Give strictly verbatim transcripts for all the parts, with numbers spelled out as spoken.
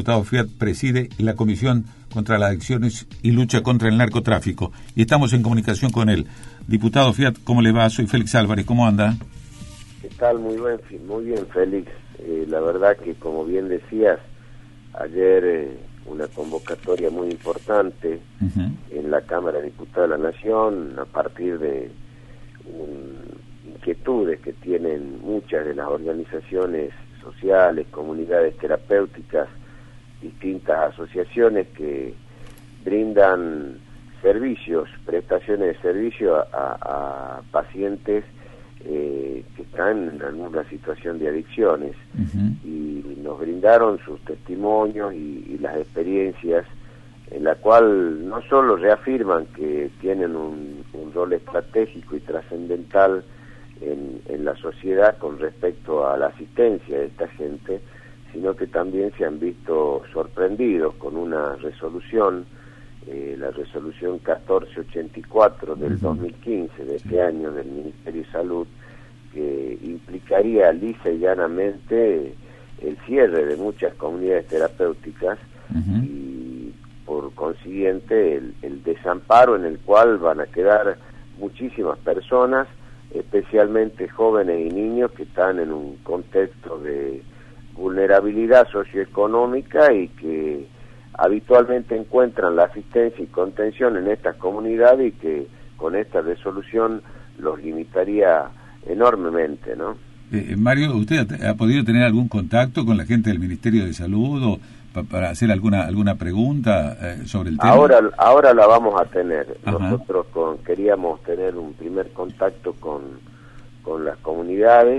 diputado Fiat preside la Comisión contra las Adicciones y Lucha contra el Narcotráfico. Y estamos en comunicación con él. Diputado Fiat, ¿cómo le va? Soy Félix Álvarez, ¿cómo anda? ¿Qué tal? Muy bien, muy bien, Félix. Eh, la verdad que, como bien decías, ayer eh, una convocatoria muy importante uh-huh. en la Cámara de Diputados de la Nación, a partir de un, inquietudes que tienen muchas de las organizaciones sociales, comunidades terapéuticas, distintas asociaciones que brindan servicios, prestaciones de servicio a, a, a pacientes eh, que están en alguna situación de adicciones uh-huh. y nos brindaron sus testimonios y, y las experiencias en la cual no solo reafirman que tienen un, un rol estratégico y trascendental en, en la sociedad con respecto a la asistencia de esta gente, sino que también se han visto sorprendidos con una resolución, eh, la resolución catorce ochenta y cuatro del uh-huh. dos mil quince, de este año, del Ministerio de Salud, que implicaría lisa y llanamente el cierre de muchas comunidades terapéuticas uh-huh. y por consiguiente el, el desamparo en el cual van a quedar muchísimas personas, especialmente jóvenes y niños que están en un contexto de vulnerabilidad socioeconómica y que habitualmente encuentran la asistencia y contención en estas comunidades y que con esta resolución los limitaría enormemente, ¿no? Eh, Mario, ¿usted ha, ha podido tener algún contacto con la gente del Ministerio de Salud o pa, para hacer alguna alguna pregunta eh, sobre el tema? Ahora, ahora la vamos a tener. Ajá. Nosotros con, queríamos tener un primer contacto con, con las comunidades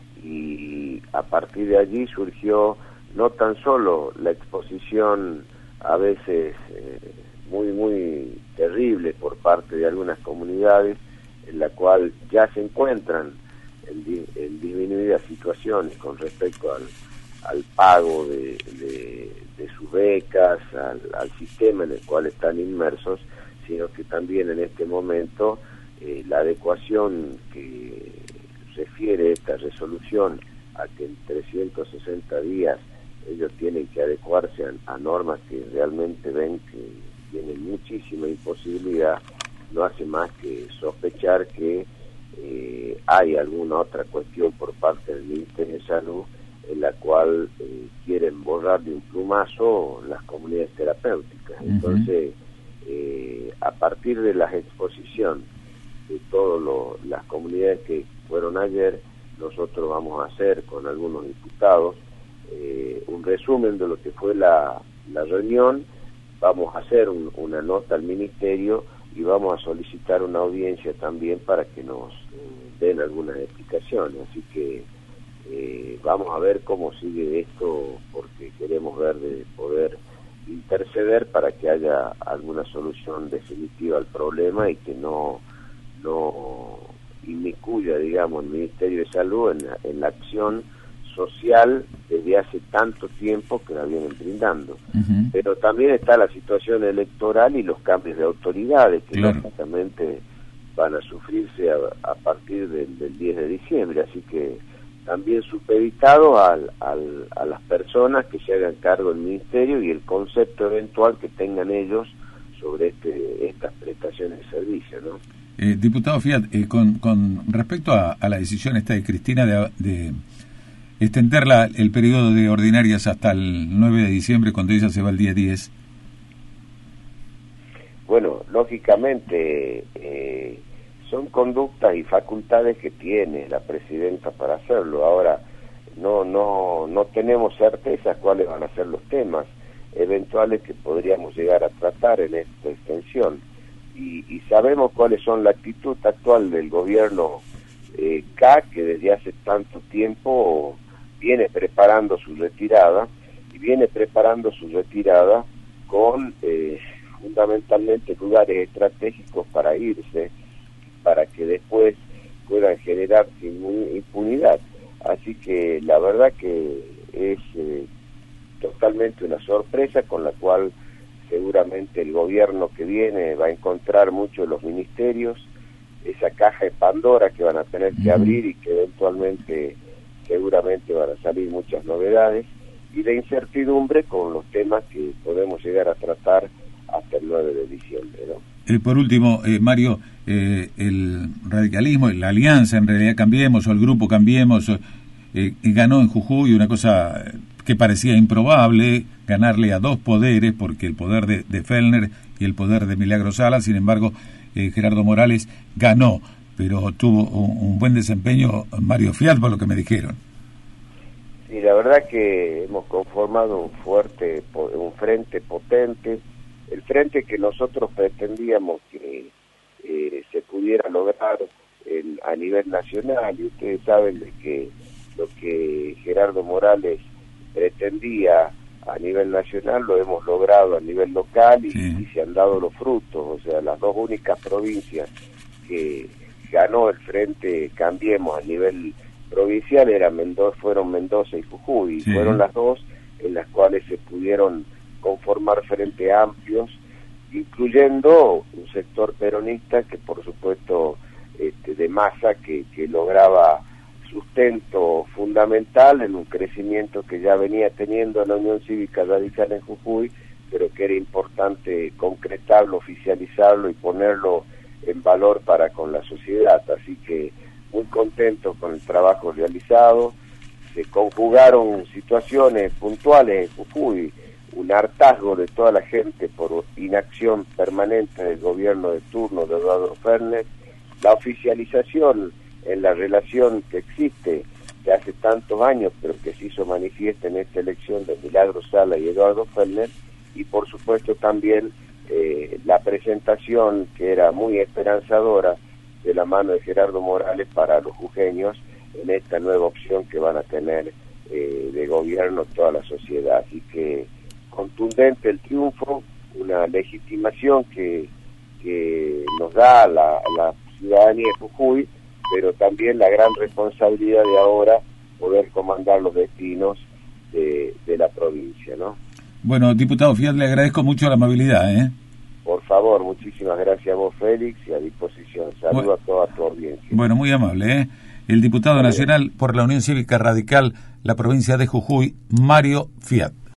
y a partir de allí surgió no tan solo la exposición a veces eh, muy, muy terrible por parte de algunas comunidades, en la cual ya se encuentran en, en disminuidas situaciones con respecto al, al pago de, de, de sus becas, al, al sistema en el cual están inmersos, sino que también en este momento eh, la adecuación que refiere esta resolución a que en trescientos sesenta días ellos tienen que adecuarse a, a normas que realmente ven que tienen muchísima imposibilidad, no hace más que sospechar que eh, hay alguna otra cuestión por parte del Ministerio de Salud en la cual eh, quieren borrar de un plumazo las comunidades terapéuticas. Uh-huh. Entonces, eh, a partir de la exposición de todas las comunidades que fueron ayer, nosotros vamos a hacer con algunos diputados eh, un resumen de lo que fue la, la reunión, vamos a hacer un, una nota al Ministerio y vamos a solicitar una audiencia también para que nos eh, den algunas explicaciones, así que eh, vamos a ver cómo sigue esto, porque queremos ver de poder interceder para que haya alguna solución definitiva al problema y que no, no inmiscuya, digamos, el Ministerio de Salud en la, en la acción social desde hace tanto tiempo que la vienen brindando. Uh-huh. Pero también está la situación electoral y los cambios de autoridades que claro. lógicamente van a sufrirse a, a partir del, del diez de diciembre, así que también supeditado al, al, a las personas que se hagan cargo del ministerio y el concepto eventual que tengan ellos sobre este, estas prestaciones de servicio, ¿no? Eh, diputado Fiat, eh, con, con respecto a, a la decisión esta de Cristina de, de extender la, el periodo de ordinarias hasta el nueve de diciembre, cuando ella se va el día diez. Bueno, lógicamente eh, son conductas y facultades que tiene la presidenta para hacerlo. Ahora, no no no tenemos certeza cuáles van a ser los temas eventuales que podríamos llegar a tratar en esta extensión. Y, y sabemos cuáles son la actitud actual del gobierno eh, K, que desde hace tanto tiempo viene preparando su retirada, y viene preparando su retirada con eh, fundamentalmente lugares estratégicos para irse, para que después puedan generar impunidad. Así que la verdad que es eh, totalmente una sorpresa con la cual seguramente el gobierno que viene va a encontrar mucho en los ministerios, esa caja de Pandora que van a tener que abrir y que eventualmente seguramente van a salir muchas novedades, y de incertidumbre con los temas que podemos llegar a tratar hasta el nueve de diciembre, ¿no? Eh, por último, eh, Mario, eh, el radicalismo, la alianza en realidad Cambiemos, o el grupo Cambiemos, eh, ganó en Jujuy una cosa que parecía improbable, ganarle a dos poderes, porque el poder de, de Fellner y el poder de Milagro Sala. Sin embargo, eh, Gerardo Morales ganó, pero tuvo un, un buen desempeño Mario Fiat, por lo que me dijeron. Sí, la verdad que hemos conformado un fuerte, un frente potente, el frente que nosotros pretendíamos que eh, se pudiera lograr en, a nivel nacional, y ustedes saben de que lo que Gerardo Morales pretendía a nivel nacional lo hemos logrado a nivel local y, sí. y se han dado los frutos. O sea, las dos únicas provincias que ganó el Frente Cambiemos a nivel provincial eran Mendoza, fueron Mendoza y Jujuy, sí. fueron las dos en las cuales se pudieron conformar frente amplios, incluyendo un sector peronista que por supuesto este, de masa que, que lograba sustento fundamental en un crecimiento que ya venía teniendo la Unión Cívica Radical en Jujuy, pero que era importante concretarlo, oficializarlo y ponerlo en valor para con la sociedad. Así que muy contento con el trabajo realizado. Se conjugaron situaciones puntuales en Jujuy, un hartazgo de toda la gente por inacción permanente del gobierno de turno de Eduardo Fellner, la oficialización en la relación que existe de hace tantos años, pero que se hizo manifiesta en esta elección de Milagro Sala y Eduardo Fellner, y por supuesto también eh, la presentación que era muy esperanzadora de la mano de Gerardo Morales para los jujeños en esta nueva opción que van a tener eh, de gobierno toda la sociedad. Así que contundente el triunfo, una legitimación que, que nos da la, la ciudadanía de Jujuy, pero también la gran responsabilidad de ahora poder comandar los destinos de, de la provincia, ¿no? Bueno, diputado Fiat, le agradezco mucho la amabilidad, ¿eh? Por favor, muchísimas gracias a vos, Félix, y a disposición. Saludo bueno, a toda tu audiencia. Bueno, muy amable, ¿eh? El diputado nacional por la Unión Cívica Radical, la provincia de Jujuy, Mario Fiat.